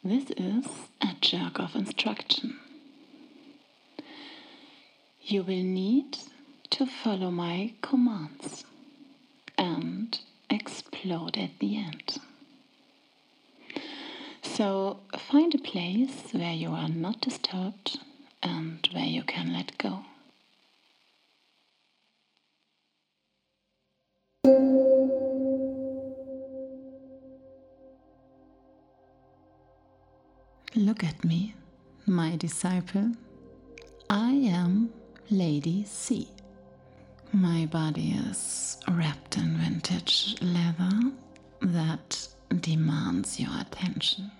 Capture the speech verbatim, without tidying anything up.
This is a jerk of instruction. You will need to follow my commands and explode at the end. So find a place where you are not disturbed and where you can let go. Look at me, my disciple. I am Lady C. My body is wrapped in vintage leather that demands your attention.